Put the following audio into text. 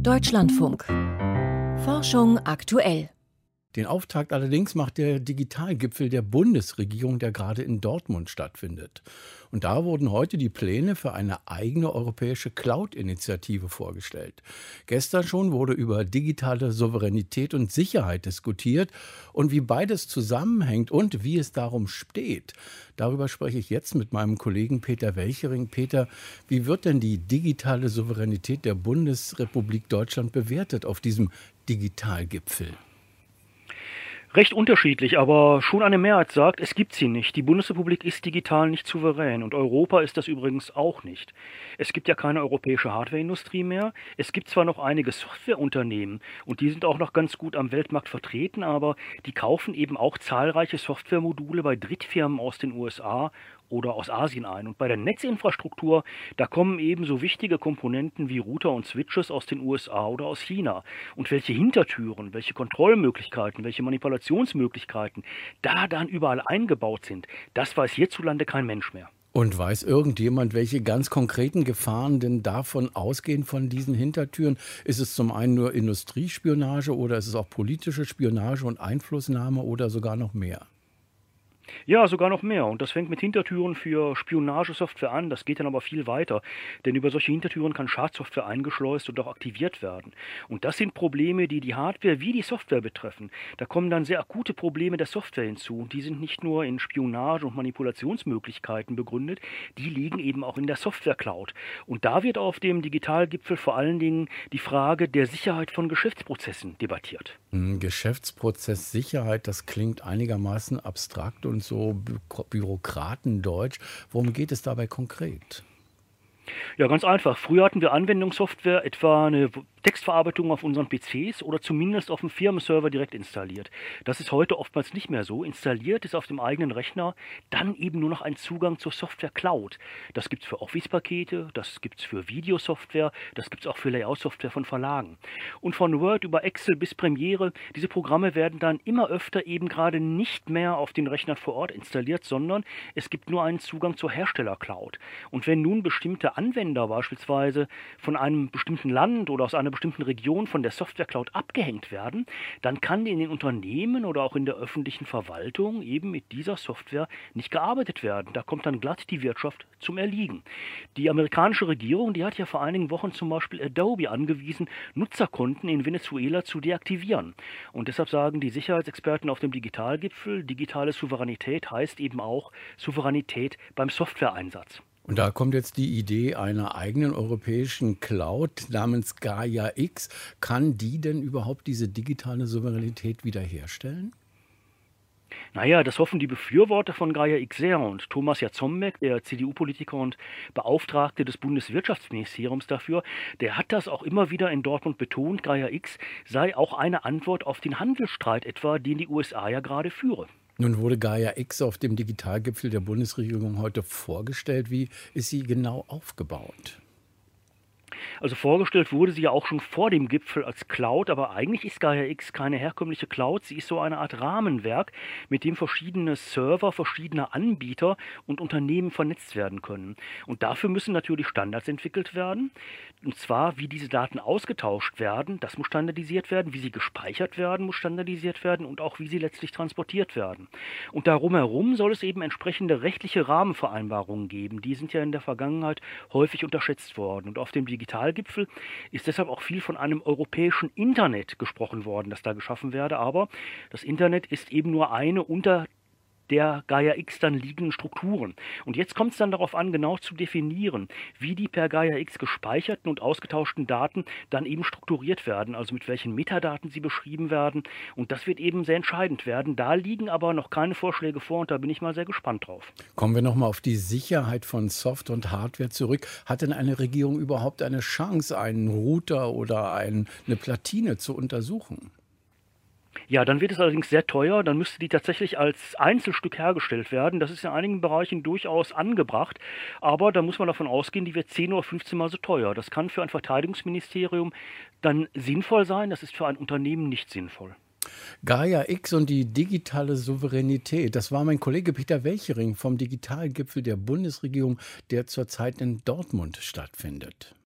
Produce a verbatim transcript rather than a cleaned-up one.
Deutschlandfunk. Forschung aktuell. Den Auftakt allerdings macht der Digitalgipfel der Bundesregierung, der gerade in Dortmund stattfindet. Und da wurden heute die Pläne für eine eigene europäische Cloud-Initiative vorgestellt. Gestern schon wurde über digitale Souveränität und Sicherheit diskutiert und wie beides zusammenhängt und wie es darum steht. Darüber spreche ich jetzt mit meinem Kollegen Peter Welchering. Peter, wie wird denn die digitale Souveränität der Bundesrepublik Deutschland bewertet auf diesem Digitalgipfel? Recht unterschiedlich, aber schon eine Mehrheit sagt, es gibt sie nicht. Die Bundesrepublik ist digital nicht souverän und Europa ist das übrigens auch nicht. Es gibt ja keine europäische Hardwareindustrie mehr. Es gibt zwar noch einige Softwareunternehmen und die sind auch noch ganz gut am Weltmarkt vertreten, aber die kaufen eben auch zahlreiche Softwaremodule bei Drittfirmen aus den U S A oder aus Asien ein. Und bei der Netzinfrastruktur, da kommen eben so wichtige Komponenten wie Router und Switches aus den U S A oder aus China. Und welche Hintertüren, welche Kontrollmöglichkeiten, welche Manipulationsmöglichkeiten da dann überall eingebaut sind, das weiß hierzulande kein Mensch mehr. Und weiß irgendjemand, welche ganz konkreten Gefahren denn davon ausgehen, von diesen Hintertüren? Ist es zum einen nur Industriespionage oder ist es auch politische Spionage und Einflussnahme oder sogar noch mehr? Ja, sogar noch mehr. Und das fängt mit Hintertüren für Spionagesoftware an. Das geht dann aber viel weiter. Denn über solche Hintertüren kann Schadsoftware eingeschleust und auch aktiviert werden. Und das sind Probleme, die die Hardware wie die Software betreffen. Da kommen dann sehr akute Probleme der Software hinzu. Und die sind nicht nur in Spionage- und Manipulationsmöglichkeiten begründet, die liegen eben auch in der Software-Cloud. Und da wird auf dem Digitalgipfel vor allen Dingen die Frage der Sicherheit von Geschäftsprozessen debattiert. Geschäftsprozesssicherheit, das klingt einigermaßen abstrakt und so Bürokratendeutsch. Worum geht es dabei konkret? Ja, ganz einfach. Früher hatten wir Anwendungssoftware, etwa eine Textverarbeitung auf unseren P Cs oder zumindest auf dem Firmenserver direkt installiert. Das ist heute oftmals nicht mehr so. Installiert ist auf dem eigenen Rechner dann eben nur noch ein Zugang zur Software Cloud. Das gibt es für Office-Pakete, das gibt es für Videosoftware, das gibt es auch für Layout-Software von Verlagen. Und von Word über Excel bis Premiere, diese Programme werden dann immer öfter eben gerade nicht mehr auf den Rechnern vor Ort installiert, sondern es gibt nur einen Zugang zur Hersteller-Cloud. Und wenn nun bestimmte Anwender beispielsweise von einem bestimmten Land oder aus einer bestimmten Region von der Software Cloud abgehängt werden, dann kann in den Unternehmen oder auch in der öffentlichen Verwaltung eben mit dieser Software nicht gearbeitet werden. Da kommt dann glatt die Wirtschaft zum Erliegen. Die amerikanische Regierung, die hat ja vor einigen Wochen zum Beispiel Adobe angewiesen, Nutzerkonten in Venezuela zu deaktivieren. Und deshalb sagen die Sicherheitsexperten auf dem Digitalgipfel, digitale Souveränität heißt eben auch Souveränität beim Softwareeinsatz. Und da kommt jetzt die Idee einer eigenen europäischen Cloud namens Gaia X. Kann die denn überhaupt diese digitale Souveränität wiederherstellen? Naja, das hoffen die Befürworter von Gaia X sehr. Und Thomas Jarzembek, der C D U-Politiker und Beauftragte des Bundeswirtschaftsministeriums dafür, der hat das auch immer wieder in Dortmund betont, Gaia X sei auch eine Antwort auf den Handelsstreit etwa, den die U S A ja gerade führe. Nun wurde Gaia X auf dem Digitalgipfel der Bundesregierung heute vorgestellt. Wie ist sie genau aufgebaut? Also vorgestellt wurde sie ja auch schon vor dem Gipfel als Cloud, aber eigentlich ist Gaia X keine herkömmliche Cloud. Sie ist so eine Art Rahmenwerk, mit dem verschiedene Server, verschiedene Anbieter und Unternehmen vernetzt werden können. Und dafür müssen natürlich Standards entwickelt werden. Und zwar, wie diese Daten ausgetauscht werden, das muss standardisiert werden, wie sie gespeichert werden, muss standardisiert werden und auch wie sie letztlich transportiert werden. Und darum herum soll es eben entsprechende rechtliche Rahmenvereinbarungen geben. Die sind ja in der Vergangenheit häufig unterschätzt worden. Und auf dem Digitalgipfel ist deshalb auch viel von einem europäischen Internet gesprochen worden, das da geschaffen werde. Aber das Internet ist eben nur eine unter der Gaia X dann liegenden Strukturen. Und jetzt kommt es dann darauf an, genau zu definieren, wie die per Gaia X gespeicherten und ausgetauschten Daten dann eben strukturiert werden, also mit welchen Metadaten sie beschrieben werden. Und das wird eben sehr entscheidend werden. Da liegen aber noch keine Vorschläge vor und da bin ich mal sehr gespannt drauf. Kommen wir nochmal auf die Sicherheit von Soft- und Hardware zurück. Hat denn eine Regierung überhaupt eine Chance, einen Router oder ein, eine Platine zu untersuchen? Ja, dann wird es allerdings sehr teuer. Dann müsste die tatsächlich als Einzelstück hergestellt werden. Das ist in einigen Bereichen durchaus angebracht. Aber da muss man davon ausgehen, die wird zehn oder fünfzehn Mal so teuer. Das kann für ein Verteidigungsministerium dann sinnvoll sein. Das ist für ein Unternehmen nicht sinnvoll. Gaia X und die digitale Souveränität. Das war mein Kollege Peter Welchering vom Digitalgipfel der Bundesregierung, der zurzeit in Dortmund stattfindet.